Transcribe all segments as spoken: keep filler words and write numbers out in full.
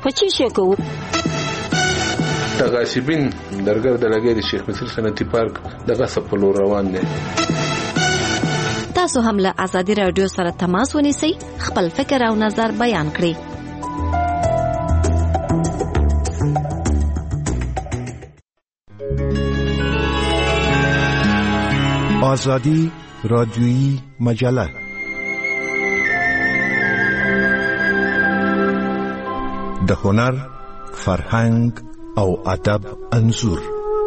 په چی شي کوو د غاصبین درګر د لګي د شیخ مصر صنعتي پارک دغه سپلو روان دي. تاسو هم له آزادي رادیو سره تماس ونیسئ، خپل فکر او نظر بیان کړئ. آزادی رادیویی مجله د هنر، فرهنګ او ادب انځور.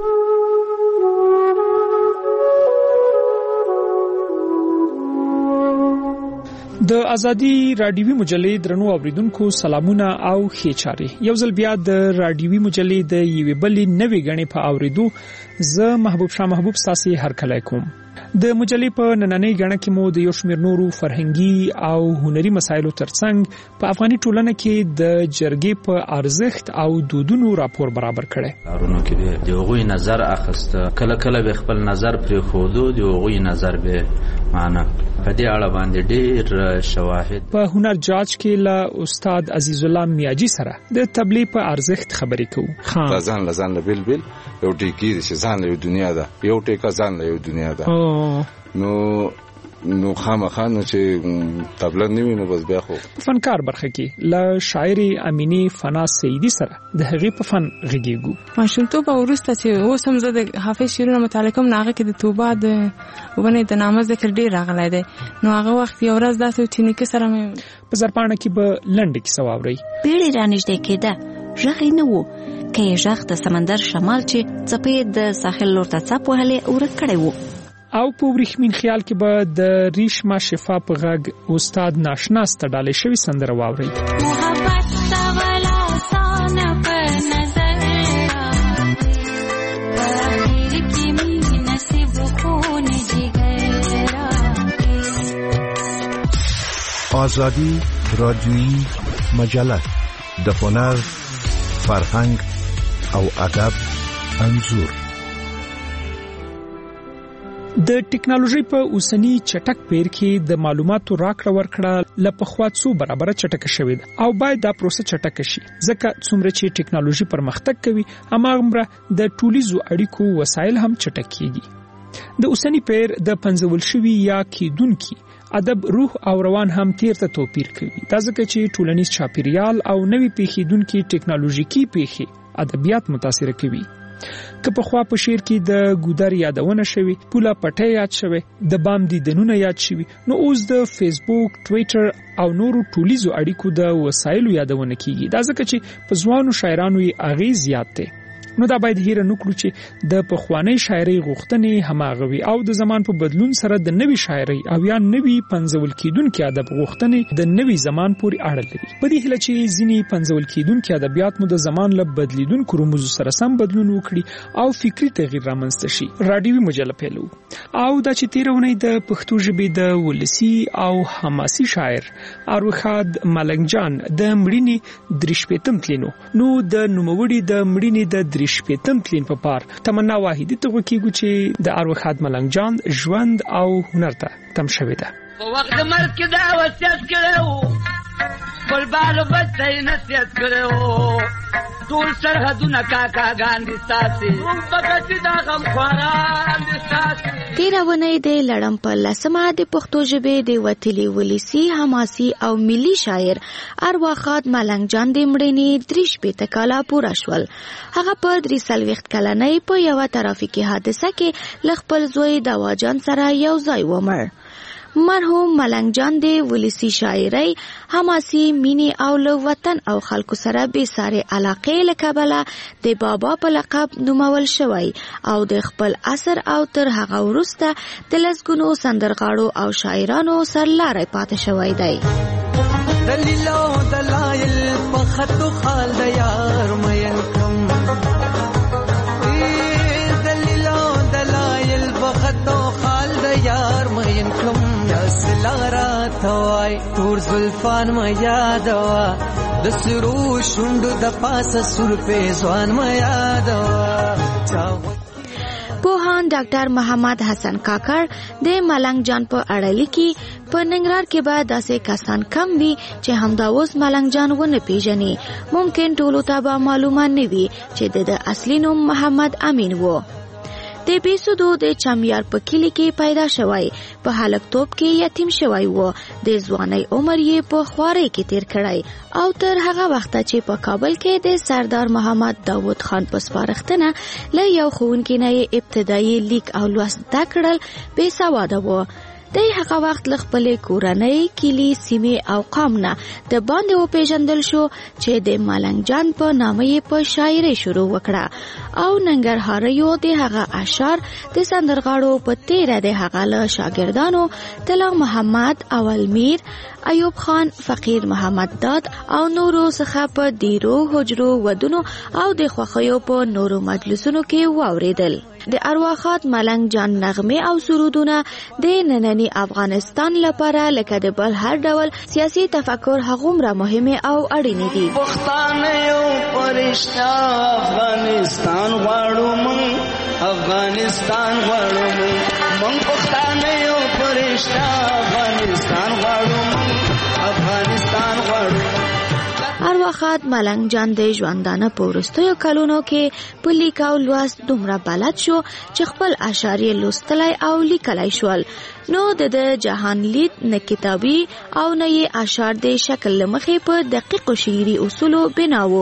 د آزادی رادیوي مجلې درنو اوریدونکو سلامونه او ښه چاري. یو ځل بیا د رادیوي مجلې د یوې بلې نوې غړي په اوریدو زه محبوب شاه محبوب تاسو هر کله کوم. د مجلې په نننۍ غړي کې مو د یو شمېر نورو فرهنګي او هنري مسایلو ترڅنګ په افغاني ټولنه کې د جرګې په ارزښت او دودونو راپور برابر کړي. کارونو کې د هغوی نظر اخیسته، کله کله به خپل نظر پرې خوده، د هغوی نظر به معنا په دې اړه باندې ډېر شواهد. په هنر جاج کې له استاد عزیز الله میاجي سره د تبلیغ په ارزښت خبرې کوو. خان ځان لزان له بل بل یو ټیکی چې ځان له دنیا ده، یو ټیکا ځان له دنیا ده. نو نو خامخانه چې تبلیغ نیوي نو بس بیا خو فنکار برخه کې له شاعر امینی فنا سیدی سره د هغې په فن غږیږو. ماشومتوب وروسته چې اوس هم زه د حافظ شعرونه مطالعه کوم، هغه کې د توبه د ونه د نامه ذکر ډیر راغلی دی. نو هغه وخت یو ورځ داسې چې نیکه سره مې په زرپاڼه کې به لنډه کیسه واورئ. پیړۍ رانږدې کېده، غږ یې نه و که یې غږ د سمندر شمال چې څپې د ساحل لور ته څپ وهلې ورک کړی و. او په ورېښمین خیال کې به د ریشما شفا په غږ استاد ناشناس ته ډالۍ شوی سندره واورئ. محبت سوالا سان په نظر راغیر کی می نصیب خون جگر. آزادی رادیویی مجله د هنر، فرهنګ او ادب انځور. د ټکنالوژي په اوسنی چټک پیر کې د معلوماتو راکړه ورکړه له پخوا څو برابر چټک شوې ده او باید دا پروسه چټک شي، ځکه څومره چې ټکنالوژي پرمختګ کوي هماغومره د ټولیزو اړیکو وسایل هم چټک کیږي. د اوسنی پیر د پنځول شوی یا کیدونکي ادب روح او روان هم تیر ته توپیر کوي. دا ځکه چې ټولنیز چاپیریال او نوې پیښیدونکي ټکنالوژیکي پیښې ادبیات متاثر کوي. که په خوا په شعر کې د ګودر یادونه شوی، پوله پټه یاد شوی، د بام دیدنونه یاد شوی، نو اوس د فیسبوک، ټویټر او نورو ټولیزو اړیکو د وسایلو یادونه کیږي. دا ځکه چې په ځوانو شاعرانو یې اغیز زیات دی. نو دا باید هیره نکړو چې د پخوانی شاعرۍ غوښتنې هماغه وي او د زمان په بدلون سره د نوي شاعرۍ او یا نوي پنځول کیدونکو ادب غوښتنې د نوي زمان پورې اړه لري. په دې هیله چې ځینې پنځول کیدونکو ادبیات مو د زمان له بدلیدونکو رموزو سره سم بدلون وکړي او فکری تغییر رامنځته شي. رادیوي مجله پیلو او دا چې تیرونه د پښتو ژبې د ولسی او حماسي شاعر اروخاد ملنګ جان د مړینې درشپېتم تلینو نو د نوموړي د مړینې د شپېتم تلین په پار تمنا واحدی ته وکیږي چې د اروخاد ملنګ جان ژوند او هنر ته تم شوی ده. په وخت مرګ کې دا وصیت کړو، پر بالو بچي نصیحت کړو، ټول سرحدونه کاکا ګاندي ساتي، موږ پکې دا غم خواران دي ساتي. تیرونه د لړم په لسمه د پښتو ژبې د وتلي ولسی حماسي او ملي شاعر اروخاد ملنګ جان د مړینې درې شپېته کاله پوره شول. هغه په درې څلوېښت کلنۍ په یوه ترافیکي حادثه کې له خپل زوی دواجان سره یو ځای ومړ. مرحوم ملنګ جان د ولسی شاعرۍ، حماسي مینې او له وطن او خلکو سره بې سارې علاقې له کبله د بابا په لقب نومول شوی او د خپل عصر او تر هغه وروسته د لسګونو سندرغاړو او شاعرانو سرلاری پاتې شوی دی. دلیل او دلایل په خطو خال د یار مین کم، دلیل او دلایل په خطو خال د یار مین کم، سلارا توای تور زلفان ما یادوا، د سرو شوندو د پاسه سر په ځوان ما یادوا. په پوهان ډاکټر محمد حسن کاکړ د ملنګ جان په اړه لیکي په ننګرهار کې به داسې کسان کم وي چې همدا اوس ملنګ جان ونه پیژني. ممکن ټولو ته به معلومه نه وي چې د اصلي نوم محمد امین و. د بیسودو د چامیار په کلی کې پیدا شوی، په هلکتوب کې یتیم شوی و. د ځوانۍ عمر یې په خوارۍ کې تیر کړی او تر هغه وخته چې په کابل کې د سردار محمد داود خان په سپارښتنه له یو ښوونکي نه یې ابتدایي لیک او لوست زده کړل، بې سواده و. د هغه وخت له خپلې کورنۍ، کلي، سیمې او قام نه د باندې وپېژندل شو چې د ملنګ جان په نامه یې په شاعرۍ شروع وکړه او ننګرهاریو د هغه اشعار د سندرغاړو په تیره د هغه له شاګردانو طلا محمد، اول میر، ایوب خان، فقیر محمد داد او نورو څخه په ډیرو حجرو، ودونو او د خوښیو په نورو مجلسونو کې واوریدل. د ارواښاد ملنګ جان نغمې او سرودونه د ننني افغانستان لپاره لکه د بل هر ډول سیاسي تفکر هغومره مهمه او اړینې دي. پښتانه یو پرشتہ افغانستان غواړو مونږ، افغانستان غواړو مونږ، مونږ پښتانه یو پرشتہ افغانستان غواړو مونږ، افغانستان غواړو. ارواښاد ملنګ جان د ژوندانه په وروستیو کلونو کې په لیک او لوست دومره بلد شو چې خپل اشعار یې لوستلی او لیکلی شول. نو د جهان لید نه کتابي او نه یې اشعار د شکل له مخې په دقیقو شعري اصولو بنا و،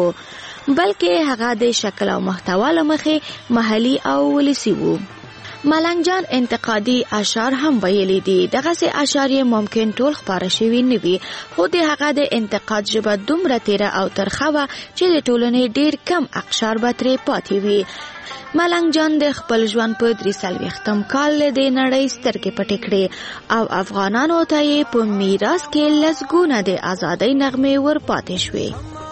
بلکې هغه د شکل او محتوا له مخې محلي او ولسي و. ملنګ جان انتقادي اشعار هم ویلي دي. دغسې اشعار یې ممکن ټول خپاره شوي نه وي، خو د هغه د انتقاد ژبه دومره تیره او ترخه وه چې د ټولنې ډیر کم اقشار به ترې پاتې وي. ملنګ جان د خپل ژوند په درې څلوېښتم کال د نړۍ سترګې پټې کړې او افغانانو ته یې په میراث کې لسګونه د ازادۍ نغمې ور پاتې شوې.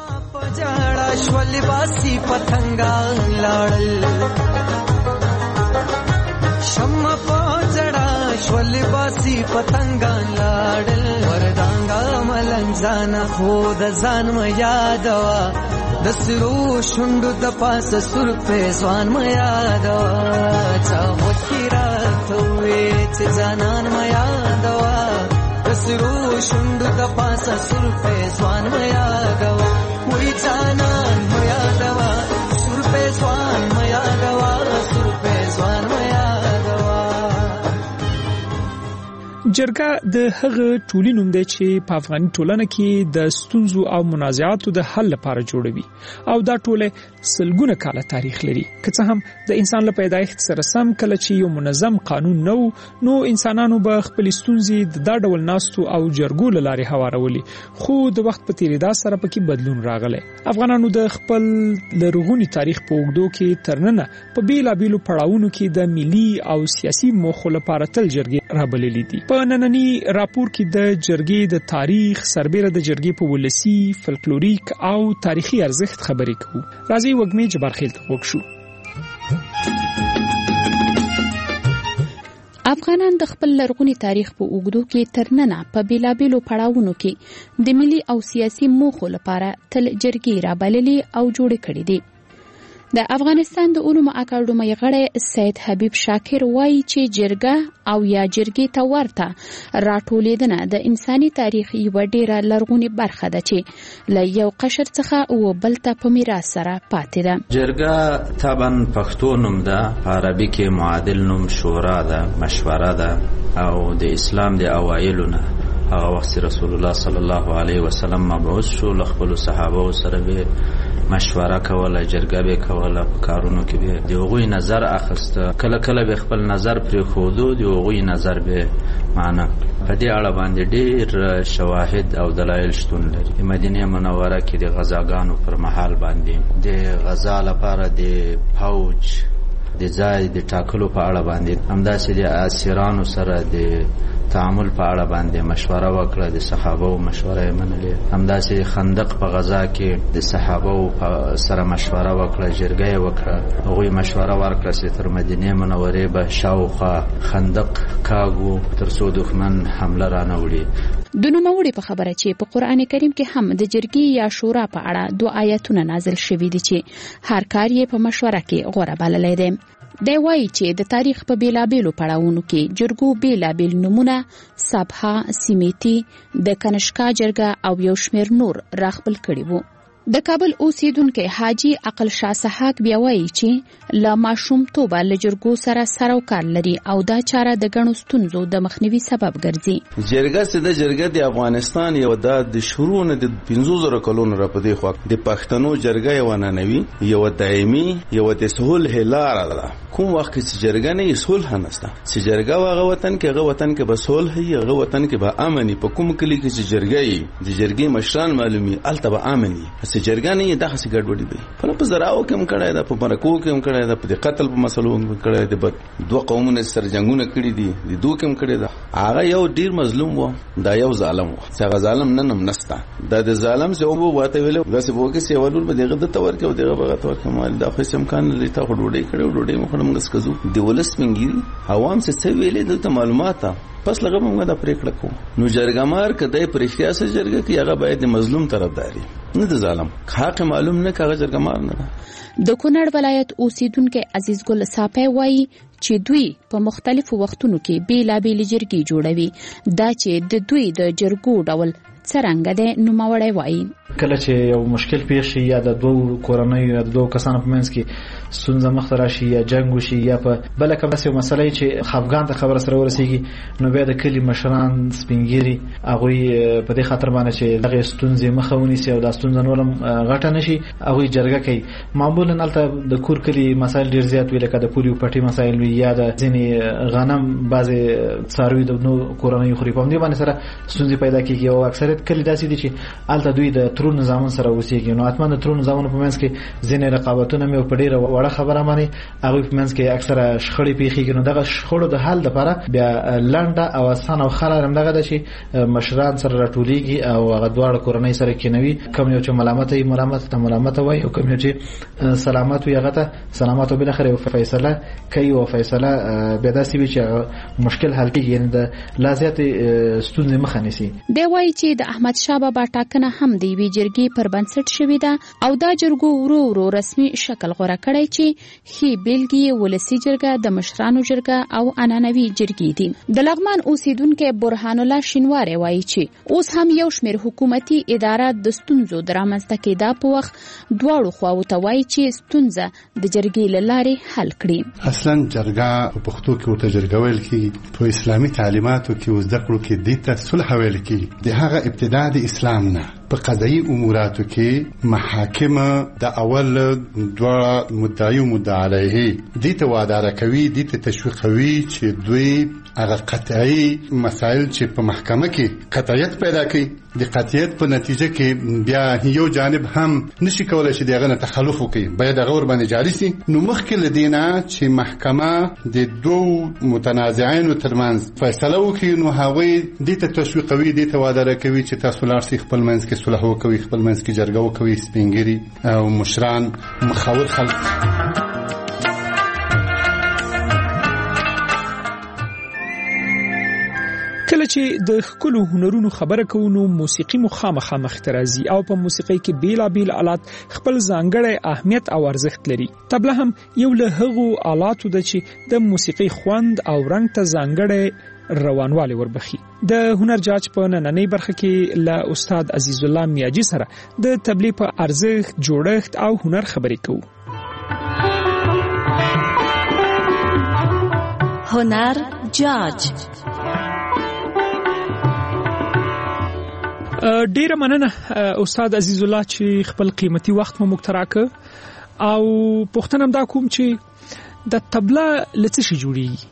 شمع پوچڑا شول باسی پتنگان لاړل وردانګا ملنګ ځان خود ځان ما یادوا د سرو شوندو د پاسه سر په ځوان ما یادوا چا وکیرا ته چې ځانان ما یادوا د سرو شوندو د پاسه سر په ځوان ما یادوا وې ځانان ما یادوا سر په ځوان ما یادوا سر په ځوان ما جرګه د هغه ټولي نوم دی چې په افغاني ټولنه کې د ستونزو او منازعاتو د حل لپاره جوړوي او دا ټوله سلګونه کاله تاریخ لري. که څه هم د انسان له پیدایښت سره سم کله چې یو منظم قانون نو نو انسانانو به خپل ستونزې د دا ډول ناستو او جرګو له لارې هوارولي، خو د وخت په تیریدا سره پکې بدلون راغلی. افغانانو د خپل لرغوني تاریخ په اوږدو کې ترننه په بیلابیلو پړاوونو کې د ملي او سیاسي موخو لپاره تل جرګې رابللې دي. په ننني راپور کې د جرګې د تاریخ سربېره د جرګې په ولسي، فلکلوریک او تاریخي ارزښت خبرې کوو. راځي وګمې جبارخیل ته وګورو. افغانان د خپل لرغوني تاریخ په اوږدو کې ترننه په بیلابیلو پړاوونو کې د ملي او سیاسي موخو لپاره تل جرګې رابللې او جوړې کړې دي. د افغانستان د علومو اکاډمۍ غړی سید حبیب شاکر وایي چې جرګه او یا جرګې ته ورته راټولېدنه د انساني تاریخ یوه ډېره لرغونې برخه ده چې له یو قشر څخه و بل ته په میراث سره پاتې ده. جرګه طبعا پښتو نوم ده، په عربي کې معادل نوم شورا ده، مشوره ده او د اسلام د اوایلو نه هغه وخت رسول الله صلی الله علیه وسلم مبعوث شو، له خپلو صحابو سره به مشوره کوله، جرګه به کوله، په کارونو کې به د هغوی نظر اخیسته، کله کله به خپل نظر پرېښودو، د هغوی نظر به معنا. په دې اړه باندې ډېر شواهد او دلایل شتون لري. د مدینې منوره کې د غزاګانو پر مهال باندې د غزا لپاره د فوج د ځای د ټاکلو په اړه باندې، همداسې د اسیرانو سره د تعامل په اړه باندې مشوره وکړه، د صحابو مشوره یې منلې. همداسې خندق په غزا کې د صحابو سره مشوره وکړه، جرګه یې وکړه، هغوی مشوره ورکړه چې تر مدینې منورې به شاوخوا خندق کاږو تر څو دښمن حمله رانه وړي. د نوموړي په خبره چې په قرآن کریم کې هم د جرګې یا شورا په اړه دوه آیتونه نازل شوي دي چې هر کار یې په مشوره کې غوره بللی دی. دی وایي چې د تاریخ په بیلابیلو پړاوونو کې جرګو بیلابیل نومونه سابها، سیمیتی، د کنشکا جرګه او یو شمېر نور راخپل کړي وو. د کابل اوسیدونکو حاجی عقل شاه سحاق بیا وایي چې له ماشومتوبه له جرګو سره سره کار لري او دا چاره د ګڼو ستونزو د مخنیوي سبب ګرځي. جرګه چې د جرګه د افغانستان یو د شروع نه د پنځه زره کلونو را پدې خو د پښتنو جرګه یو ننوي یو دایمي یو د سهول هلار ده. کوم وخت چې جرګه نه صلح نهسته چې جرګه واغه وطن کې هغه وطن کې به صلح هي هغه وطن کې به امني په کوم کلی کې چې جرګه د جرګې مشران معلومي الته به امني چې جرګه نه دغه څه ګډوډي وي. په په زراو کې هم کړه ده، په مرکو کې هم کړه ده، په قتل په مسلو هم کړه ده. په دوه قومونو سره جنگونه کړي دي، د دوه کې هم کړه ده. هغه یو ډیر مظلوم و، دا یو ظالم و. چې هغه ظالم نن هم نسته. دا د ظالم څه وو واته ویل غسه وو کې سی ولول به دغه د تور کې او دغه بغه تور کمال دا خو امکان لري ته ډوډۍ کړو ډوډۍ مخ موږ سکزو دی ولس منګي عوام څه ویلې د معلومات پس لږه موږ دا پریکړه کوو. نو جرګمار کده پرېختیا سره جرګه کې هغه باید د مظلوم طرفداري نه د ظالم حق معلوم نه کاغه جرګمار نه. د کونړ ولایت اوسیدونکو عزیز ګل صافی وایي چې دوی په مختلفو وختونو کې بیلابېل جرګې جوړوي. دا چې د دوی د جرګو ډول څرنګه ده نوموړی وایي. کله چې یو مشکل پیښ شي یا د دوه کورنۍ یا د دوه کسانو په منځ کې ستونزه مخ راشي یا جنگ وشي یا په بل کوم څه مسله چې خفګان ته خبر سره ورسیږي، نو بیا د کلی مشران سپینګيري هغه په دې خاطر باندې چې دغه ستونزې مخاوني سي او د ستونزې نورم غټه نشي هغه جرګه کوي. معمولا البته د کور کلی مسایل ډیر زیات وي، لکه د پولیو پټي مسایل وي یا د ځینې غنم بعضي څاروي د نو کورنۍ خوري په دې باندې سره ستونزې پیدا کیږي. او اکثریت کلی داسې دي چې البته دوی د ترون نظام سره وسیږي. نو اتمنه ترون نظام په منځ کې ځینې رقابتونه مې په ډیره وړه خبره مانی هغه په منځ کې اکثره شخړې پیښیږي. نو دغه شخړو د حل لپاره بیا لنډه او اسانه او خلل هم دغه د شي مشران سره راټولېږي او هغه دواړه کورنۍ سره کېنوي. کوم یو چې ملامت ای ملامت ته ملامت وای او کوم یو چې سلامت وي هغه ته سلامت او بل اخر یو فیصله کوي او فیصله به داسې وي چې مشکل حل کیږي. نه د لازمات ستونزې مخه نیسي. دی وایي چې د احمد شاه بابا ټاکنه هم دی وی جرګې پر بنسټ شوې ده او دا جرګو ورو ورو رسمي شکل غوړه کړی چې هی بیلګي ولسی جرګه د مشرانو جرګه او عنعنوي جرګې دي. د لغمان اوسیدونکو برهان الله شینواری وایي چې اوس هم یو شمېر حکومتي ادارات د ستونزو درامسته کېدا په وخت دواړو خواو ته وایي چې ستونزه د جرګې له لارې حل کړي. اصلا جرګه په پښتو کې ورته جرګه ویل کېږي. په اسلامي تعلیماتو کې اوس د کړو کې د ته صلح ویل کېږي. د هغه ابتدا د اسلام نه په قضایي اموراتو کې محاکمه د اول دوه مدعي او مدعي علیه دي ته وادار کوي، دي ته تشویقوي چې دوی هغه قطعي مسائل چې په محکمه کې قطعیت پیدا کوي. د قطعیت په نتیجه کې بیا یو جانب هم نشي کولای چې دغه نه تخلف وکړي، باید هغه ور باندې جاری شي. نو مخکې لدینا چې محکمه د دوه متنازعين ترمنځ فیصله وکړي، نو هغه دي ته تشویقوي، دي ته وادار کوي چې تاسو لار سي خپل منځ کې صلح وکوي، خپل منځ کې جرګه وکوي، سپینګيري او مشران مخاور خلک. کله چې د خپل هنرونو خبره کوو نو موسیقي مخامخه مخترازي او په موسیقي کې بیلابیل آلات خپل ځانګړی اهمیت او ارزښت لري. طبله هم یو له هغو آلاتو ده چې د موسیقي خوند او رنګ ته ځانګړی روانوالی وربخي. د هنر جاج په نننۍ برخه کې له استاد عزیز الله میاجی سره د تبلیغ په ارزښت، جوړښت او هنر خبرې کوو. هنر جاج. ډیره مننه استاد عزیز الله چې خپل قیمتي وخت مو مقتراکه او پوښتنه دا کوم چې د تبله لڅ شي جوړیږي.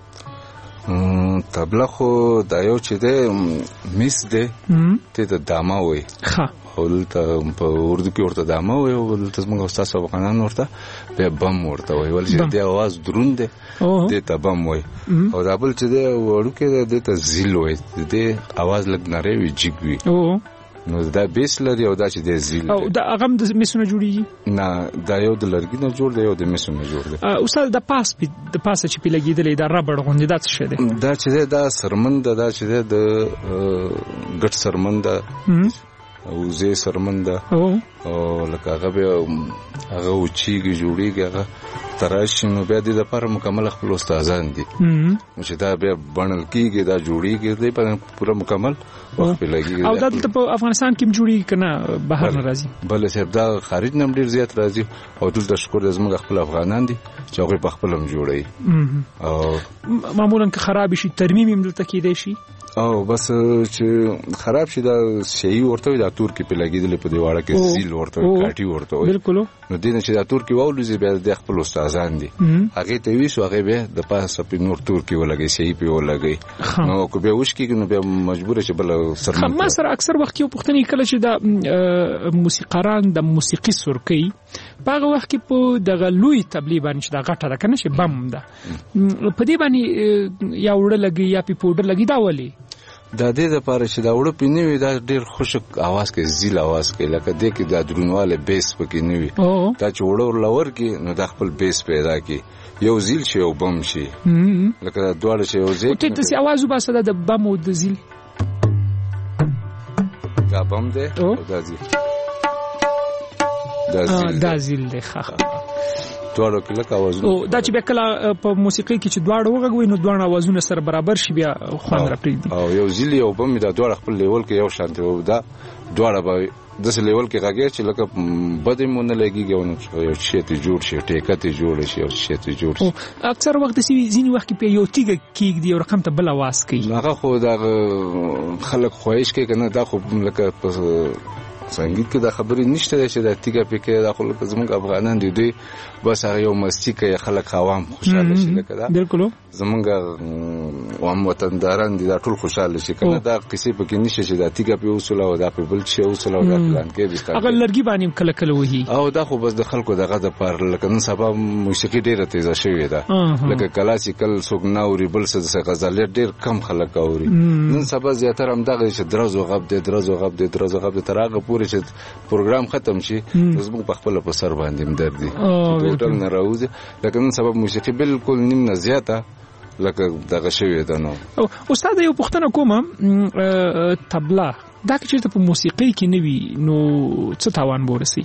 تبله خو دا یو چې ده میس ده ته د داما وي. ښه ولته په اردو کې ورته داما وي او ولته موږ استاد صاحب قانون ورته به بم ورته وي. ول چې د आवाज دروند ده د ته بم وي او دا بل چې ده وړو کې د ته زیل وي، د आवाज لګ نری وي جګ وي. او نو دا بیس لري او دا چې د زیل او دا هغه د میسونه جوړیږي. نه دا یو د لرګي نه جوړ دی او د میسونه جوړ دی. استاد د پاس د پاسه چې پیلګیدلې دا ربړ غوندې دا څه دی؟ دا چې دا سرمند دا چې د ګټ سرمند او زه سرمند او لکه هغه به هغه وچیږي جوړیږي هغه تراشي نو بیا د لپاره مکمل خپل استادان دي چې دا بیا بڼل کیږي دا جوړیږي دی په پوره مکمل وخت لګي او دا په افغانستان کې جوړی کنه بهر نه راځي بل څه دا خارج نم ډیر زیات راځي او ټول د شکر د زموږ خپل افغانان دي چې هغه په خپل هم جوړي او معمولا که خراب شي ترمیم هم دلته کېدای شي او بس چې خراب شي دا شی ورته دا تور کې په لګیدل په دیواله کې سیل ورته کاټي ورته بالکل نو دینه چې دا تور کې واولځي بیا د خپل استادان دي هغه ته ویسو هغه به د پاسه په نور تور کې ولګي شی په ولګي نو کو به وښ کې نو به مجبور شي بل سره ما سره اکثر وخت یو پښتني کله چې د موسیقاران د موسیقي سرکي باغه وخت کې په دغه لوی تبلیغ باندې دا غټه ده کنه چې بم ده په دې باندې یا وړه لګي یا په پودر لګي دا ولي دا دې د پاره چې دا وړه پینوي دا ډیر خوشک आवाज کې زیل आवाज کې لکه دې کې دا درونواله بیس پکې نیوي دا چې وړه لور کې نو د خپل بیس پیدا کی یو زیل شي او بم شي لکه دواړه شي او زیل ته څه आवाज وباسه د بم او د زیل دا بم ده او دا زیل دا زیل دا زیل ده خخ دواړو کې لکه आवाजونه او دا چې بیا کله په موسیقي کې چې دواړه وغږوي نو دواړه आवाजونه سره برابر شي بیا خوند راپریږدي او یو زیلی او بم دا دواړه خپل لیول کې یو شانتي وو دا دواړه به د څه لیول کې راګي چې لکه بده مونږ نه لګيږي او یو شی ته جوړ شي ټیکه ته جوړ شي او شی ته جوړ شي اکثر وخت سي ځینی وخت په یو تیګه کېږي یو رقم ته بل आवाज کوي هغه خو دا خلک خوښ کوي کنه دا خو لکه سنگیت کې دا خبرې نشته چې دا تیګه پکې دا خلک زموږ افغانان دي دوی بس هغه یو مستی کوي خلک عوام خوشاله شي لکه دا بالکل زموږ عام وطنداران دي دا ټول خوشاله شي کنه دا قصې پکې نشته چې دا تیګه په اصول او دا په بل شي اصول او دا پلان کې دي هغه لرګي باندې کله کله وਹੀ او دا خو بس د خلکو دغه د پر لکه نن سبا موسیقي ډیره تیزه شوې ده لکه کلاسیکل سوګناوري بل څه غزل ډیر کم خلک اوري نن سبا زیاتره هم دغه چې درز او غب دي درز او غب دي درز او غب تر هغه پورې چې پروګرام ختم شي زموږ په خپل په سر باندې مدر دي ټول نه راوځي لکه نن سبب موسیقي بالکل نیم نه زیاته لکه دغه شوی ده نو استاد یو پښتنه کومه طبله دا چې په موسیقي کې نوي نو څه تاوان ورسي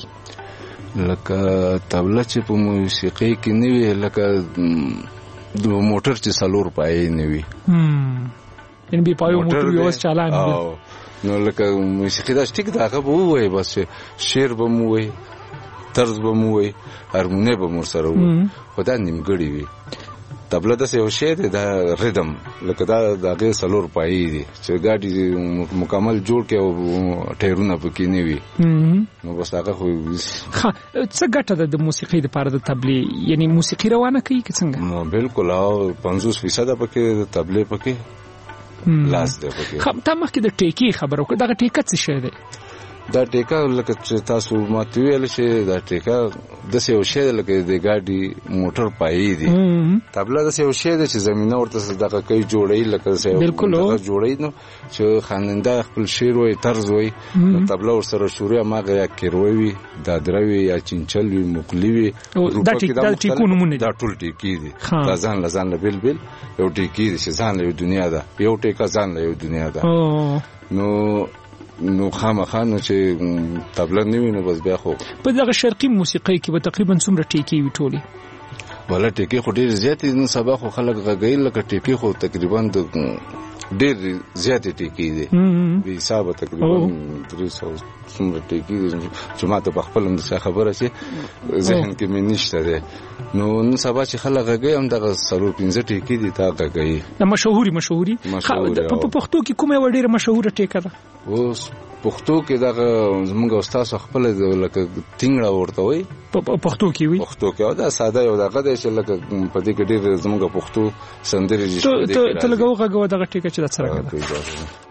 لکه طبله چې په موسیقي کې نوي لکه د موټر چې سالور پای نوي هم ان به پایو موټر یو چالان نو لکه موسیقي دا ټیک دا هغه وای بس شعر به مو وای طرز به مو وای هارمونی به مو سره وای خدای نیمګړی وي طبله د یو شی دی دا ریدم لکه دا دغه سلور پای دی چې ګاډي مکمل جوړ کې او ټیرونه پکې نه وي نو بس هغه خو څه ګټه د موسیقي لپاره د طبله یعنی موسیقي روانه کوي که څنګه نو بالکل او پنځوس فیصد پکې د طبله پکې لاس دی پکې خب تا مخکې د ټیکي خبرو کړه دا ټیکه څه شی دی دا ټیکا لکه چې تاسو ماته ویل چې دا ټیکا د څه یو شی لکه د ګاډي موټر پای دی طبله د څه یو شی چې زمينه ورته صدقه کوي جوړي لکه څه یو جوړي نو چې خاننده خپل شعر وي طرز وي طبله ور سره شوري ماغه یا کیروي دا دروي یا چنچل وي مقلی وي دا ټیکو نمونه دا ټول ټیکی دي دا ځان لزان بل بل یو ټیکی دي چې ځان له دنیا ده یو ټیکا ځان له دنیا ده نو نو خامخا نو چې طبله نیوي نو بس بیا خو په دغه شرقي موسیقي کې به تقریبا څومره ټیکي وي ټولي ولا ټیکي خو ډیر زیات نن سبا خو خلک غږی لکه ټیکي خو تقریبا د ډیر زیات ټیکي دي به حساب تقریبا درې سوه څومره ټیکي دي چې ماته په خپل د خبره شي ذهن کې مې نشته ده نو نن سبا چې خلک غږی هم دغه سلور پنځه ټیکي دي تا غږی د مشهوري مشهوري په پښتو کې کومه وړه مشهوره ټیکه ده اوس پښتو کې دغه زموږ استاد خپل لکه ټینګړه ورته وي پښتو کې وي پښتو کې دا ساده یو دغه د چې لکه په دې کې ډېر زموږ پښتو سندري دي ته ته لګو غږ دغه ټیکه چې د سره ده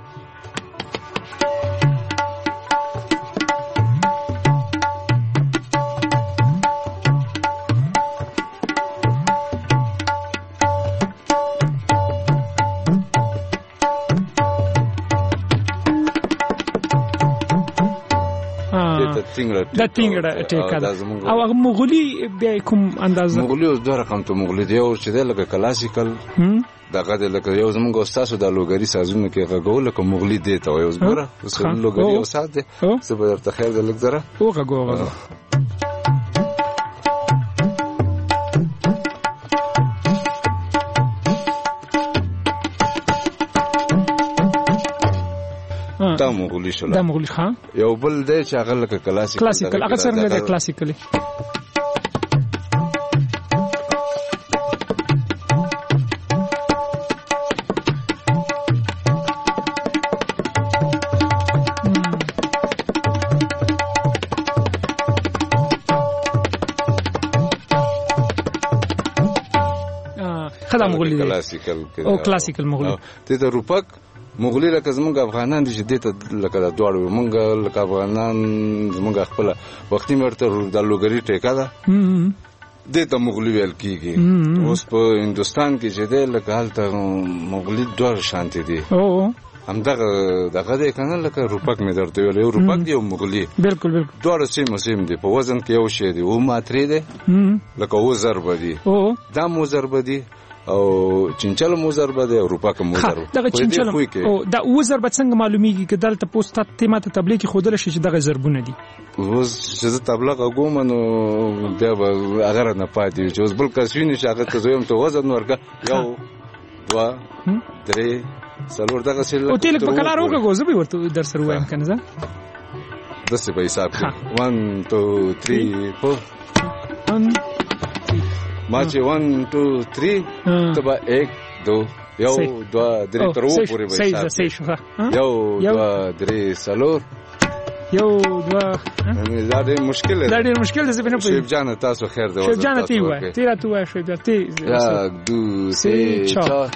دا ټینګړه ټیکه ده او هغه مغولي بیا کوم اندازه مغولي اوس دوه رقم ته مغولي دی او چې د لکه کلاسیکل دغه د لکه یو زمونږ استاد د لوګری سازونه کې غږول لکه مغولي دی ته یو زبره اوس لوګری او استاد دی زه به درته خیر د لګ زره او غږو دا مغولي شول دا مغولي ها یو بل دی چې هغه لکه کلاسیک کلاسیکل هغه څنګه دی کلاسیکلی خدا مغولي دی کلاسیکل او کلاسیکل مغولي ته د روپک مغولي لکه زمونږ افغانان دي چې دته لکه د دوړو مونږ لکه افغانان زمونږ خپل وختي مرته د لوګري ټیکا ده دته مغولي ویل کیږي اوس په هندستان کې چې ده لکه حالت مغولي دوړ شانتي دي او همدغه دغه دې کنه لکه روپک مې درته ویل یو روپک دی او مغولي بالکل بالکل دوړ سیم سیم دي په وزن کې یو شی دی او ماتري دي لکه و ضرب دي او دا مو ضرب دي او چنچل مو ضرب دي او روپک مو ضرب دغه چنچل او دا و ضرب څنګه معلومیږي چې دلته پوسټ ته ماته تبلیغ خودل شي چې دغه ضربونه دي اوس چې تبلیغ کوم نو بیا به اگر نه پاتې چې اوس بل کس ویني چې هغه ته زویم ته وزن ورکا یو دوا درې څلور دغه سیل او تل په کلار وکړو زه به ورته در سره وایم کنه زه دسه په حساب کې one two three four ما چې one two three تبا एक दो یو دوا درې تر وو پورې به حساب صحیح شو یو دوا درې څلور یو دوا دا ډېر مشکل دی دا ډېر مشکل دی زه په نه پوهیږم شیب جان تاسو خیر دی شیب جان تی وای تیرا تو وای شیب تی یا دو سه چار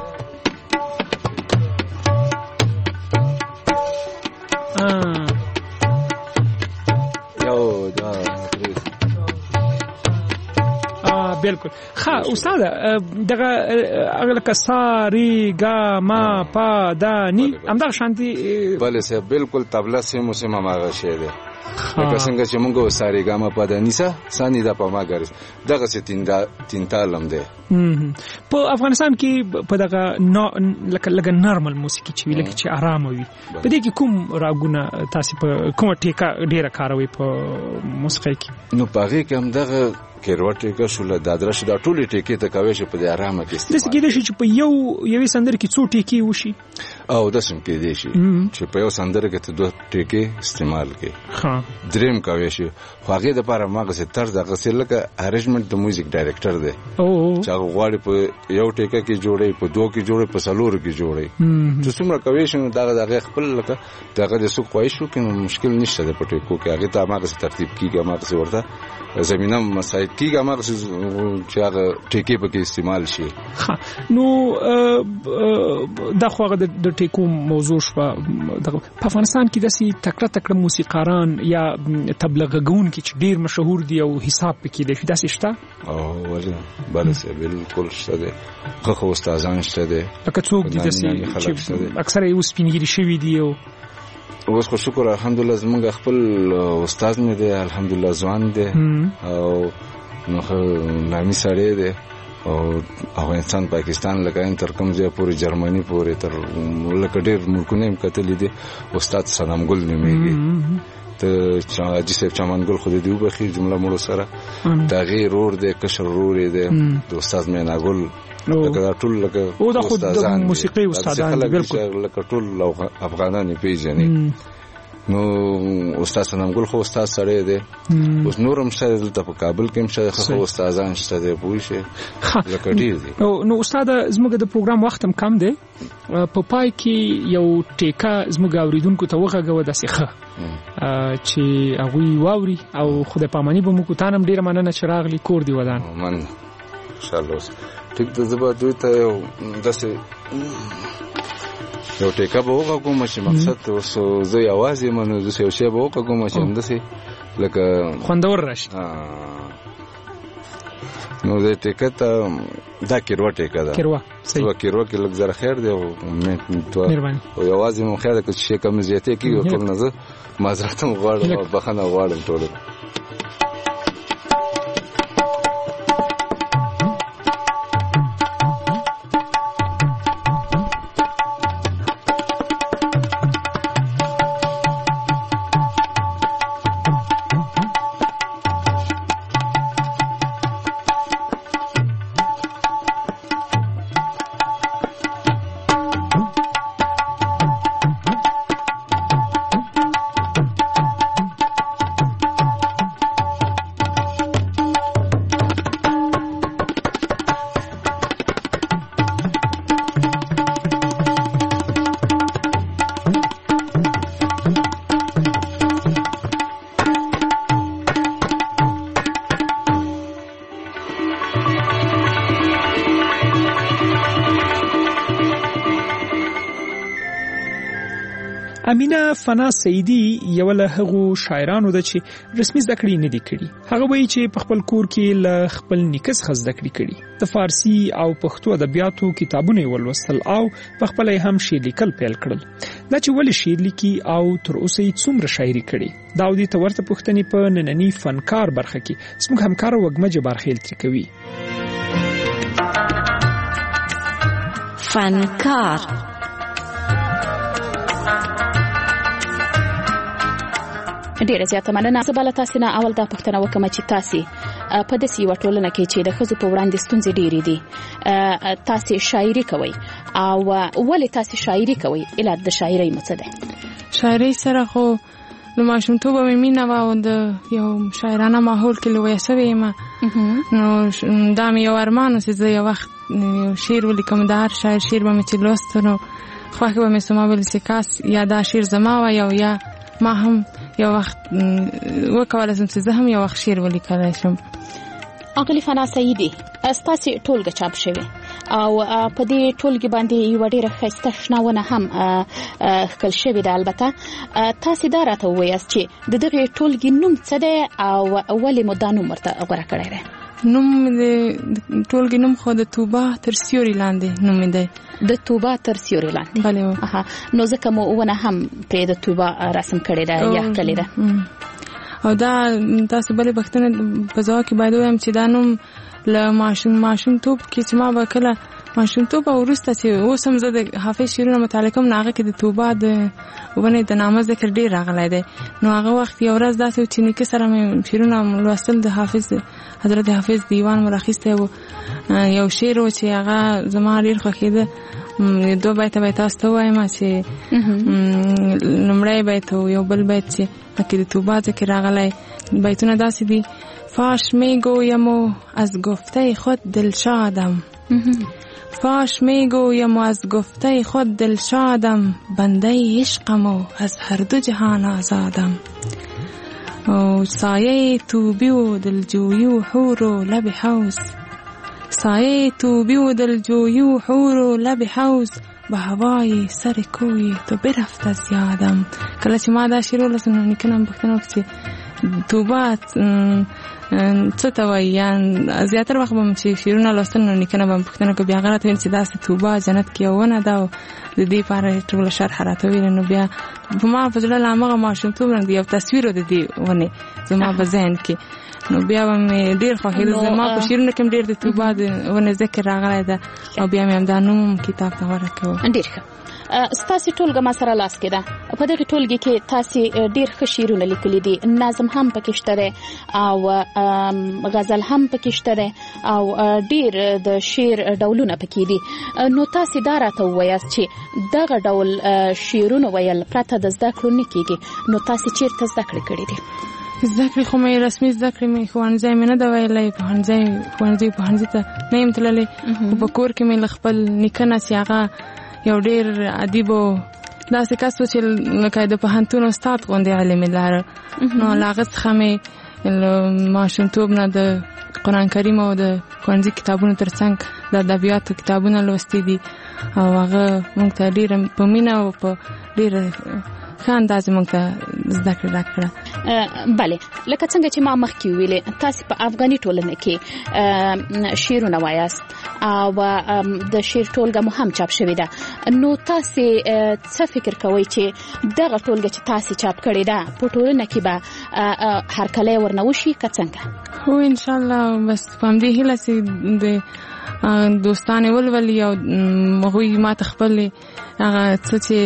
بالکل ها استاد دغه اغله کساری گا ما پا دا نی همدا شانتي بله سه بالکل طبله سیمو سیمه ماغه شه ده لکه څنګه چې موږ وساري گا ما پا دا نیسا سانی دا په ما ګرځ دغه ستین دا تین تالم ده په افغانستان کې په دغه لکه لکه نارمل موسیقي چې لکه چې آرام وي په دې کې کوم راګونه تاسو په کومه ټیکا ډیره کاروي په موسیقي کې نو پاره کې هم دغه کیروټه کې شول د ادرش د ټولې ټیکې ته کوي چې په دې آرامه کې استعمال دي دغه چې په یو یوې سندر کې څو ټیکې وشي او د سم کې دي شي چې په یو سندر کې ته دوه ټیکې استعمال کې ها دریم کوي شي خو هغه د لپاره ماغه طرز هغه سره لکه ارینجمنت د میوزیک ډایرکټر دی او چې هغه غواړي په یو ټیکه کې جوړي په دوه کې جوړي په څلور کې جوړي چې څومره کوي شنو دغه دغه خپل لکه دغه د سو خوښ شو کنه مشکل نشته د پټو کو کې هغه ته ماغه ترتیب کیږي ماغه ورته زمينه مسایل کیږي ماغه چې هغه ټیکې په کې استعمال شي نو دا خو هغه د ټیکو موضوع شو په افغانستان کې داسې تکړه تکړه موسیقاران یا تبلیغون کې چې ډیر مشهور دي او حساب پکې دي داسې شته او وجه بالسه بالکل شته دي خو استادان شته دي لکه څوک دي داسې اکثره یې اوس پینګری شوی دي او اوس خو شکر الحمدلله زموږ خپل استاد مې دی الحمدلله ځوان دی او نو نامي سړی دی او افغانستان پاکستان لکه تر کوم ځای پورې جرمني پورې تر لکه ډېر ملکونه هم کتلې دي استاد سلام ګل نومېږي ته چې صاحب چمنګل خو دې وبخي جمله مړو سره دا غیر ور دی کشر رور دی د استاد مې ناګل لکه ټول لکه او د خود د موسیقي استادان بالکل لکه ټول افغانان پیژني نو استاد سنمګل خو استاد سره دی اوس نورم شته دلته په کابل کې هم شته خو استادان شته دی پوه شي لکه ډیر دي نو استاد زموږ د پروګرام وخت هم کم دی په پای کې یو ټیکا زموږ اوریدونکو ته وغږوه د سیخه چې هغه واوري او خدای پامانی به مو کو تانم ډیر مننه چې راغلی کور دی ودان من ان شاء الله ټیک د زبا دوی ته یو داسې یو ټیکا به وغږوم چې مقصد اوس زه یوازې منو زه یو شی به وغږوم چې همداسې لکه خوندور راشي نو د ټیکا ته دا کیروا ټیکا ده کیروا صحیح کیروا کې لږ زره خیر دی او مهرباني او یوازې مو خیر ده چې شي کم زیاتې کیږي ټول نه زه معذرت هم غواړم او بخښنه غواړم ټول امینه فنا سیدی یو له هغو شاعرانو ده چې رسمي زده کړې نه دي کړي. هغه وایي چې په خپل کور کې له خپل نیکه څخه زده کړې کړي. د فارسي او پښتو ادبیاتو کتابونه یې ولوستل او په خپل هم شعر لیکل پیل کړل. دا چې ولې شعر لیکي او تر اوسه یې څومره شاعري کړې، دا د تورته پوښتنې په نننی فنکار برخه کې زموږ همکار وګمه جبار خیل ترې کوي. فنکار ډیره زیاته مننه. زه بل تاسو نه اول دا پوښتنه وکم چې تاسو په داسې یو ټولنه کې چې د ښځو په وړاندې ستونزې ډېرې دي، تاسو شاعري کوي او ولې تاسو شاعري کوي؟ علت د شاعرۍ څه ده؟ شاعرۍ سره خو نو ماشومتوب مې مینه و او د یو شاعرانه ماحول کې لویه سوې یم، نو دا مې یو ارمان و چې زه یو وخت یو شعر ولیکم. د هر شاعر شعر به مې چې لوست نو خوښ به مې سوما بل چې کاس یا دا شعر زما وای او یا ما هم یو وخت وکولای شم چې زه هم یو وخت شعر ولیکلی شم. اغلی فنا سیدی، ستاسو ټولګه چاپ شوی او په دې ټولګي باندې یو ډېر ښایسته شناونه هم ښکل شوې ده. البته تاسو دا راته ووایاست چې د دغه ټولګي نوم څه دی او ولې مو دا نوم ورته غوره کړی دی؟ نوم د ټولګي نوم خو د توبه تر سیوري لاندې نوم دی. د توبه تر سیوري لاندې؟ بله. اها، نو ځکه مو ونه هم پرې د توبه رسم کړی ده یا ښکلې ده. او دا تاسو بلې پوښتنه په ځواب کې باید ووایم چې دا نوم له ماشوم ماشومتوب کې چې ما به کله ماشومتوب او وروسته چې اوس هم زه د حافظ شعرونه مطالعه کوم، نو هغه کې د توبه د ونې د نامه ذکر ډېر راغلی دی. نو هغه وخت یو ورځ داسې و چې نیکه سره مې شعرونه لوستل، د حافظ حضرت حافظ دیوان مو راخیستی و. یو شعر و چې هغه زما ډېر خوښېده، دوه بیته به یې تاسو ته ووایم چې لومړی بیت و یو بل بیت چې پکې د توبه ذکر راغلی. بیتونه داسې دي: فاش میگویم و از گفته خود دلشادم، فاش میگویم و از گفته خود دلشادم، بنده عشقم و از هر دو جهان آزادم. و سایه توبی و دلجویی و حور و لب حوض، سایه توبی و دلجویی و حور و لب حوض، به هوای سر کوی تو برفت از یادم. کله چې ما دا شعر ولوستم نو نیکه نه مې پوښتنه وکړه چې توبه څه ته وایي، یا زیاتره وخت به م چې شعرونه لوستل نو نیکه نه به مې پوښتنه وکړه، بیا هغه راته ویل چې داسې توبه جنت کې یو ونه ده او د دې لپاره ټوله شرحه راته ویلې. نو بیا په ما په زړه له هماغه ماشومتوب نه یو تصویر و د دې ونې زما په ذهن کې، نو بیا به مې ډېر خوښېده. زما په شعرونو کې هم ډېر د توبه د ونې ذکر راغلی ده او بیا مې همدا نوم کتاب ته غوره کړو. ډېر ښه. ستاسو ټولګه ما سره لاس کې ده. په دغه ټولګي کې تاسو ډېر ښه شعرونه لیکلي دي، نظم هم پکې شته دی او غزل هم پکې شته دی او ډېر د شعر ډولونه پکې دي. نو تاسو دا راته ووایاست چې دغه ډول شعرونه ویل پرته د زده کړو نه کېږي، نو تاسو چېرته زده کړې کړې دي؟ زده کړې خو مې رسمي زده کړې مې ښوونځی مې نه ده ویلی، پوهنځی ښوونځي پوهنځي ته نه یم تللی، خو په کور کې مې له خپل نیکه نه چې هغه یو ډېر ادیب و، داسې کس و چې لکه د پوهنتون استاد غوندې علم یې لاره. نو له هغه څخه مې له ماشومتوب نه د قرآن کریم او د ښوونځي کتابونو تر څنګ د ادبیاتو کتابونه لوستي دي او هغه موږ ته ډېره په مینه او په ډېره ښه اندازې موږ ته زده کړه راکړه. بله، لکه څنګه چې ما مخکې ویلې تاسو په افغاني ټولنه کې شعرونه وایاست او د شعر ټولګه مو هم چاپ شوې ده، نو تاسو څه فکر کوئ چې دغه ټولګه چې تاسو چاپ کړې ده په ټولنه کې به هرکلی ورنه وشي که څنګه؟ هو انشاءالله، بس په همدې هیله چې د دوستانې ولولي او هغوی ما ته خپل هغه څه چې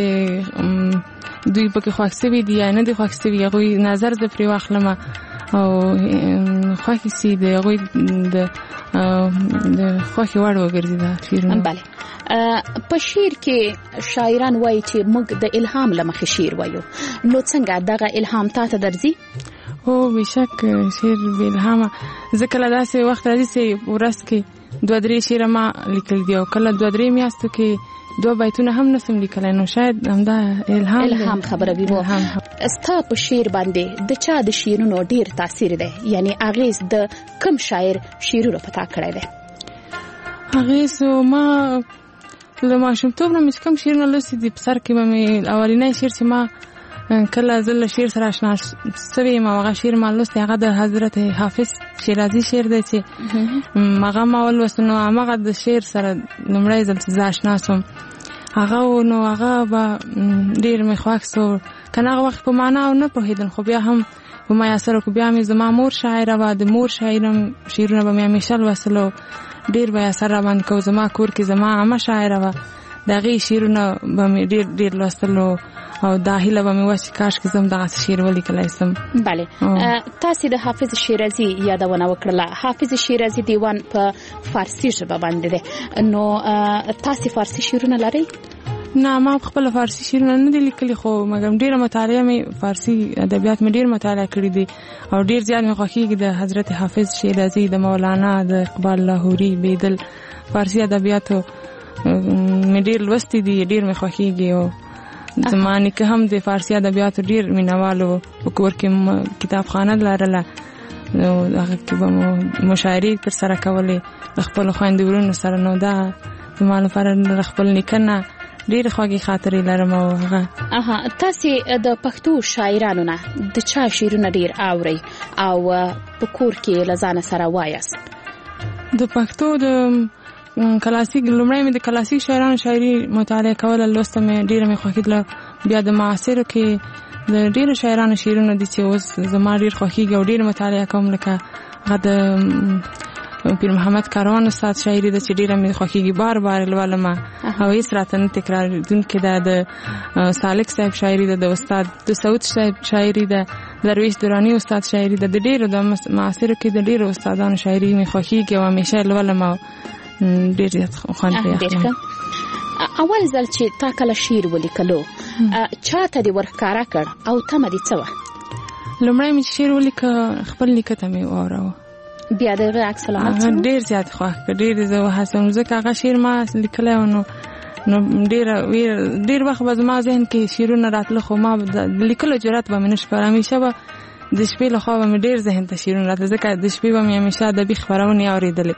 دوی پکې خوښ شوي دي یا نه دي خوښ شوي هغوی نظر زه پرې واخلم او خوښې سي د هغوی د خوښې وړ وګرځي دا شعرونه. بله، په شعر کې شاعران وایي چې موږ د الهام له مخې شعر وایو، نو څنګه دغه الهام تا ته درځي؟ هو بېشک شعر بې الهامه، زه کله داسې وخت راځي چې ورځ کې دوه درې شعره ما لیکل دي او کله دوه درې میاشتو کې دوه بیتونه هم نسم لیکلی، نو شاید همدا الهام الهام خبره وي. ستا په شعر باندې د چا د شعرونو ډېر تاثیر دی، یعنی اغېز د کوم شاعر شعرونو په تا کړی دی؟ اغېز ما له ماشومتوب نه مې کوم شعرونه لوستي دي په سر کې به مې اولنی شعر چې ما کله زه له شعر سره اشنا سوې یم هغه شعر ما لوستی هغه د حضرت حافظ شیرازي شعر دی چې هغه ما ولوست نو هماغه د شعر سره لومړی ځل چې زه اشنا سوم هغه نو هغه به ډېر مې خوښ سو که نه هغه وخت په معنا او نه پوهېدل خو بیا هم په ما اثر وکړو بیا مې زما مور شاعره وه د مور شاعرم شعرونه به مې همیشه لوستل او ډېر به یې اثر راباندې کو زما کور کې زما عمه شاعره وه د هغې شعرونه به مې ډېر ډېر لوستل او دا هیله به مې وه چې کاشکې زه هم دغسې شعر ولیکلی سم. بله تاسې د حافظ شیرازي یادونه وکړله. حافظ شیرازي دیوان په فارسي ژبه باندې دی نو تاسې فارسي شعرونه لرئ؟ نه ما خپل فارسی شعرونه نه دي لیکلي خو مګم ډیره مطالعه مې فارسی ادبیات مې ډیر مطالعه کړی دي او ډیر زیات مې خوښیږي د حضرت حافظ شیرازي د مولانا د اقبال لاهوري بیدل فارسی ادبیات مې ډیر لوستي دي ډیر مې خوښیږي او زمانه کې هم د فارسی ادبیات ډیر مینوالو په کور کې کتابخانه لرله نو هغه کې به مشاعرې تر سره کولې خپل خویندو ورونو سره نو دا زما لپاره خپل نیکه ډېر خوږې خاطرې لرم او هغه اها تاسې د پښتو شاعرانو نه د چا شعرونه ډېر اورئ او په کور کې له ځانه سره وایاست؟ د پښتو د کلاسیک لومړی مې د کلاسیک شاعرانو شاعري مطالعه کوله لوسته مې ډېره مې خوښېدله بیا د معاصرو کې د ډېرو شاعرانو شعرونه دي چې اوس زما ډېر خوښېږي او ډېر مطالعه کوم لکه هغه د پیر محمد کاروان استاد شاعري ده چې ډېره مې خوښېږي بار بار لولم او هېڅ راته نه تکرارېدونکې ده د سالک صاحب شاعري ده د استاد د سعود صاحب شاعري ده درویش دراني استاد شاعري ده د ډېرو د معاصرو کې د ډېرو استادانو شاعري مې خوښېږي او همیشه لولم او ډېر زیات خوند پرې اخلم. اول ځل چې تا کله شعر ولیکلو چا ته دې ورښکاره کړ او تمه دې څه وه؟ لومړی مې چې شعر ولیکه خپل نیکه ته مې واوراوه بیا د هغه عکس العمل ډېر زیات خوښ کړ ډېر زه وهڅوم ځکه هغه شعر ما لیکلی و نو نو ډېره ډېر وخت به زما ذهن کې شعرونه راتله خو ما د لیکلو جرأت به مې نه شو کړی همیشه به د شپې لخوا به مې ډېر ذهن ته شعرونه راتله ځکه د شپې به مې همیشه ادبي خپرونې اورېدلې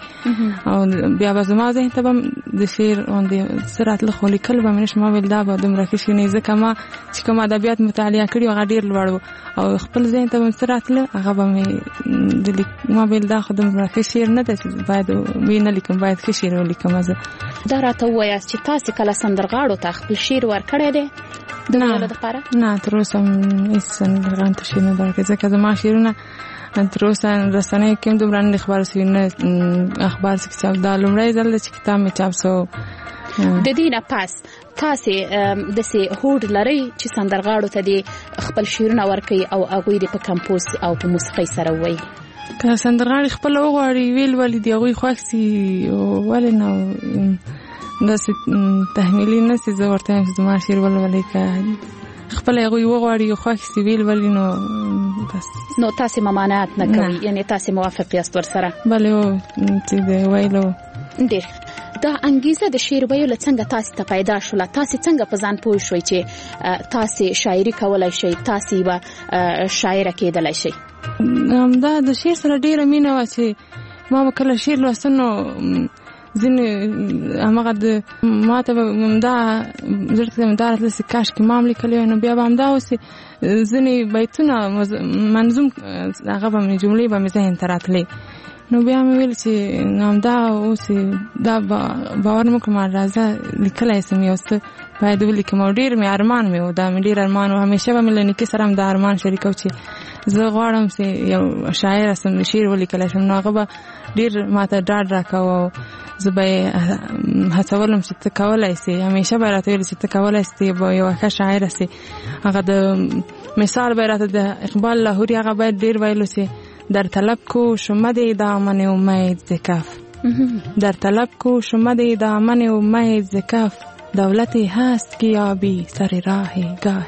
او بیا به زما ذهن ته به د شعر باندې څه راتله خو لیکل به مې نه شو ما ویل دا به دومره ښه شي نه ځکه ما چې کوم ادبیات مطالعه کړي هغه ډېر لوړ و او خپل ذهن ته به مې څه راتله هغه به مې ما ویل دا خو دومره ښه شعر نه ده چې باید ویې نه لیکم باید ښه شعر ولیکم زه. دا راته ووایاست چې تاسې کله سندرغاړو ته خپل شعر ورکړی دی د ویلو دپاره؟ نه تر اوسه هېڅ سندرغاړو ته شعر نه دی ورکړی ځکه زما شعرونه تر اوسه رسنیو کې هم دومره نه دي خپاره سوي نه اخبار کې چاپ دا لومړی ځل دی چې کتاب مې چاپ سو. د دې نه پس تاسې داسې هوډ لرئ چې سندرغاړو ته دې خپل شعرونه ورکوي او هغوی دې په کمپوز او په موسیقۍ سره ووایي؟ که سندرغاړي خپله وغواړي ویل ولې د هغوی خوښ سي ولې نه داسې تحمیلي نه سي زه ورته وایم چې زما شعر ولولئ که خپله هغوی وغواړي خوښ سي ویل ولې نو بس نو تاسې ممانعت نه کوئ یعنې تاسې موافق یاست ورسره؟ بلې هو چې د ویلو ډېر. دا انګیزه د شعر ویلو څنګه تاسې ته پیدا شوله؟ تاسې څنګه په ځان پوه شوئ چې تاسې شاعري کولی شئ تاسې یوه شاعره کېدلی شئ؟ دا د شعر سره ډېره مینه وه چې ما به کله شعر لوسته نو ځینې هماغه د ما ته به همدا زړه ته همدا راتله چې کاشکې ما هم لیکلی وی نو بیا به همدا اوسې ځینې بیتونه منظوم هغه به مې جملې به مې ذهن ته راتلې نو بیا مې ویل چې همدا اوسې دا باور مې وکړم راځه لیکلی سم یو څه باید ولیکم او ډېر مې ارمان مې و دا مې ډېر ارمان و همیشه به مې له نیکه سره هم دا ارمان شریکو چې زه غواړم چې یو شاعره سم شعر ولیکلی شم نو هغه به ډېر ما ته ډاډ راکوه او زه به یې هڅولم چې ته کولی سې همیشه به یې راته ویل چې ته کولی سې به یوه ښه شاعره سې هغه د مثال به یې راته د اقبال لاهوري هغه باید ډېر ویلو چې در طلب کو شمد دامن امید ز کف در طلب کو شمد دامن امید ز کف دولتی هست که یابی سر راه گاه.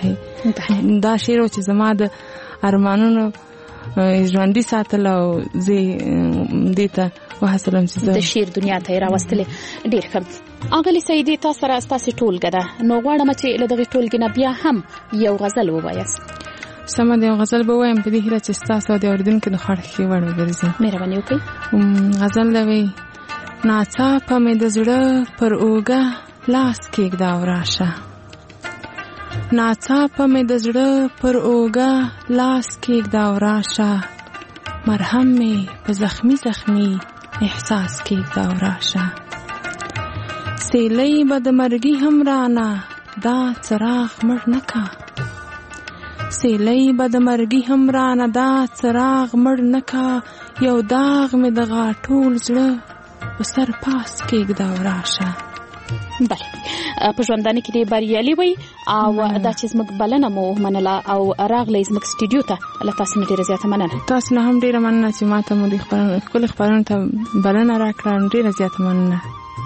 دا شعر چې زما د ارمانونو ژوندي ساتل او زه دې ته وهڅولم چې د شعر دنیا ته یې راوستلې. ډېر ښه. اغلې سعیدې تا سره ستاسې ټولګه ده نو غواړم چې له دغې ټولګې نه بیا هم یو غزل ووایاست. سمه ده یو غزل به وایم په دې هیله چې ستاسو او د اورېدونکو د خوښې وړ وګرځي. مهرباني وکړئ. غزل ده وی ناڅاپه مې د زړه پر اوږه لاس کېږده او راشه. ناڅاپه مې د زړه پر اوږه لاس کېږده او راشه. مرهم مې په زخمی زخمی احساس کېږده او راشه. سیلۍ به د مرګي هم رانه دا څراغ مړ نه کا. سیلۍ به د مرګي هم رانه دا څراغ مړ نه کا. یو داغ مې د غاټول زړه په سر پاس کېږده او راشه. بله په ژوندانه کې دې بریالي وي او دا چې زموږ بلنه مو منله او راغلی زموږ سټوډیو ته له تاسو نه ډېره زیاته مننه. تاسو نه هم ډېره مننه چې ما ته مو د ښکلو خپرونو ته بلنه راکړه. ډېره زیاته مننه.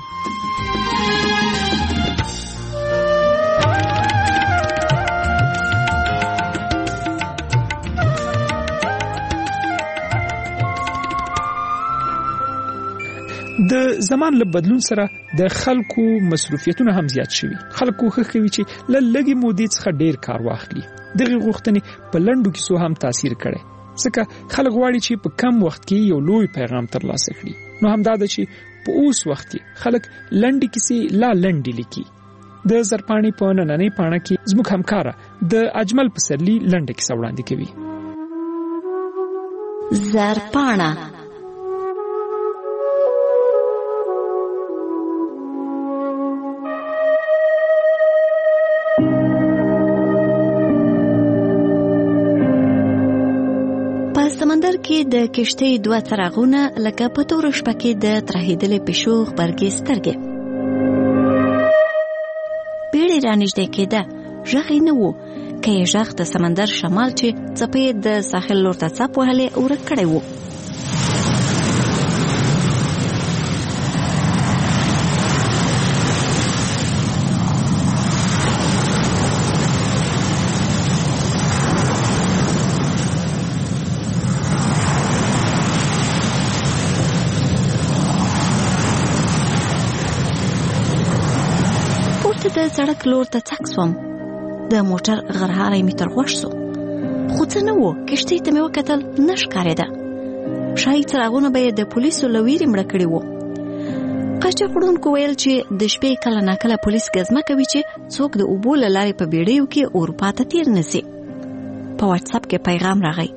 د زمان له بدلون سره د خلکو مصروفیتونه هم زیات شوي. خلکو خوښ کوي چې له لږې مودې څخه ډېر کار واخلي. دغه غوښتنې په لنډو کیسو هم تاثیر کړي. ځکه خلک غواړي چې په کم وخت کې یو لوی پیغام ترلاسه کړي. نو همدا ده چې په اوس وخت کې خلک لنډې کیسې لا لنډې لیکي. د زرپاڼې په نننۍ پاڼه کې زموږ همکاره د اجمل پسرلي لنډه کیسه وړاندې کوي. زرپاڼه سمندر کې د کشتۍ دوه څراغونه لکه په توره شپه کې د ترهېدلې پیشو غبرګې سترګې. بیړۍ رانږدې کېده. غږ یې نه و که یې غږ د سمندر شمال چې څپې د ساحل لور ته څپ وهلې ورک کړی و. د سړک لور ته څک سوم. د موټر غرهاری مې تر غوږ سو. خو څه نه و. کشتۍ ته مې وکتل، نه ښکارېده. ښایي څراغونه به یې د پولیسو له ویرې مړه کړي وو. قاچاق وړونکو ویل چې د شپې کله ناکله پولیس ګزمه کوي چې څوک د اوبو له لارې په بیړیو کې اروپا ته تیر نه سي. په واټساپ کې پیغام راغی.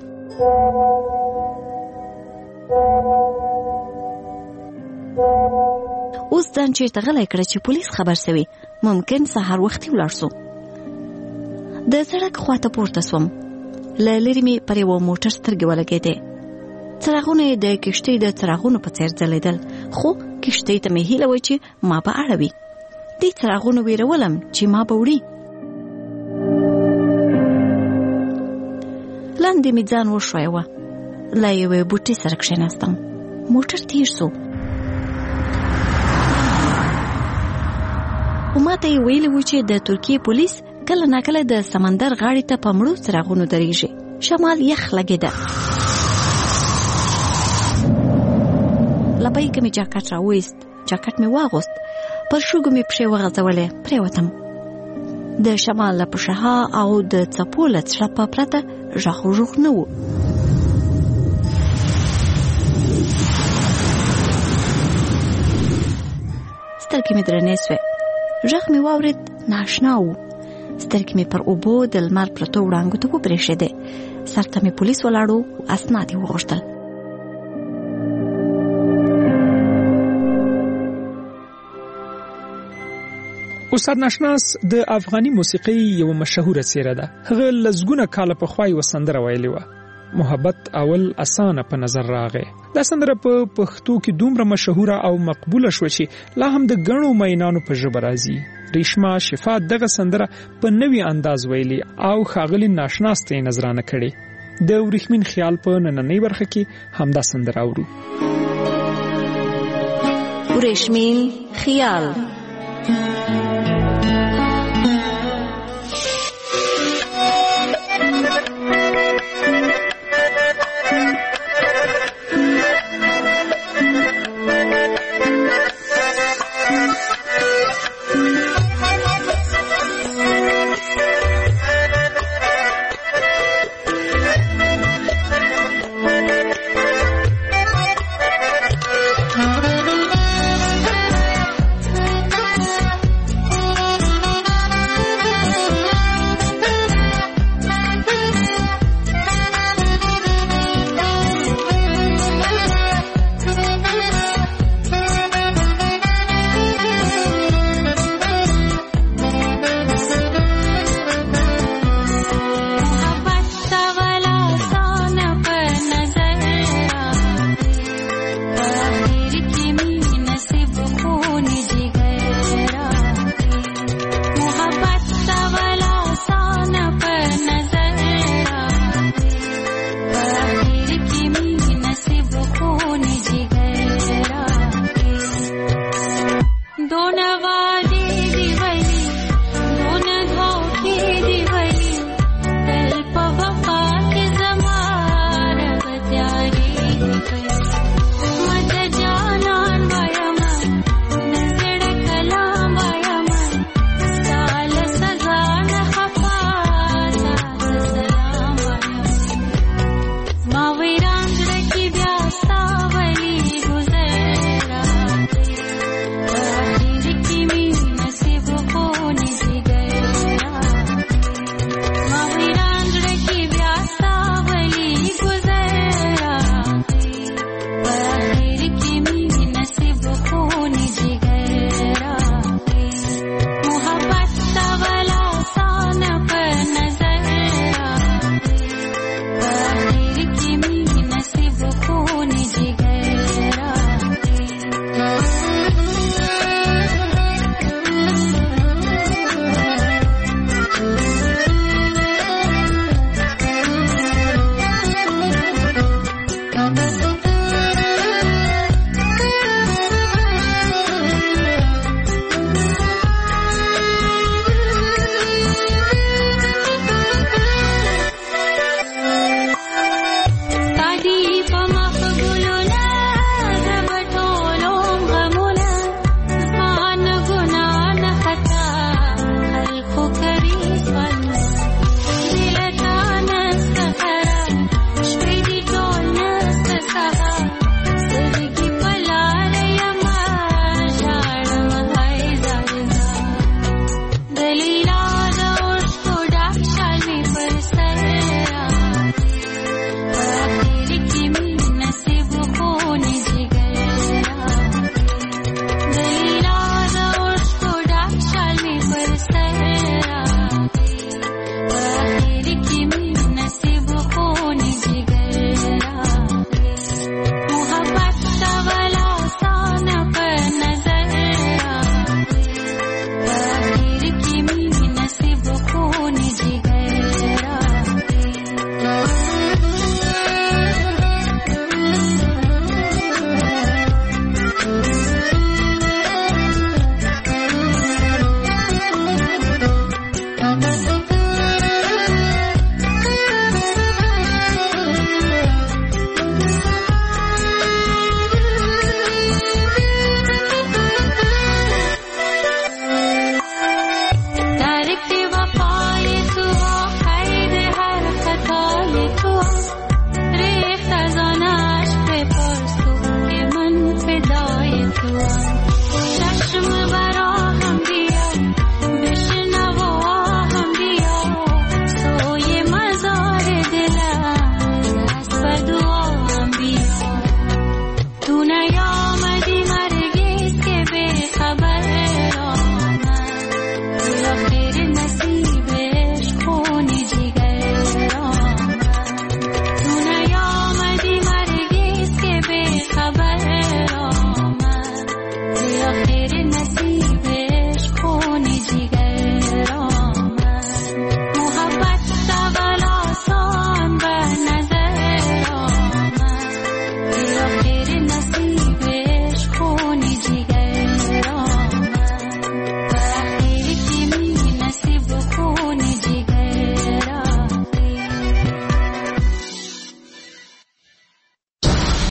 اوس ځان چېرته غلی کړه چې پولیس خبر سوي. ممکن سهار وختي ولاړ سو. د سړک خواته پورته سوم. له لرې مې پر یوه موټر سترګې ولګېدې. څراغونه یې د کشتۍ د څراغونو په څېر ځلېدل، خو کشتۍ ته مې هیله وه چې ما به اړوي. دې څراغونو ویرولم چې ما به وړي. لاندې مې ځان وښویوه. له یوې بوټۍ سره کښېناستم. موټر تېر سو. خو ما ته یې ویلي و چې د ترکیې پولیس کله ناکله د سمندر غاړې ته په مړو څراغونو درېږي. شمال یخ لګېده. له بیکه مې جاکټ راویست. جاکټ مې واغوست. پر شوګو مې پښې وغځولې. پرېوتم. د شمال له پشها او د څپو له څړپه پرته غږ وژوغ نه و. سترګې مې درنې سوې. غږ مې واورېد، ناشنا و. سترګې مې پر اوبو د لمر پرتو وړانګو ته وبرېښېدې. سر ته مې پولیس ولاړو. اسناد یې وغوښتل. استاد ناشناس د افغاني موسیقۍ یو مشهوره څیره ده. هغه لزګونه کاله پخوا یوه سندره ویلې وه. محبت اول اسانه په نظر راغی. دا سندره په پښتو کې دومره مشهوره او مقبوله شوه چې لا هم د ګڼو مینانو په ژبه راځي. ریشما شفا دغه سندره په نوي انداز ویلي او ښاغلي ناشناس ته یې نظرانه کړې. د وریښمین خیال په نننۍ برخه کې همدا سندره اورو. وریښمین خیال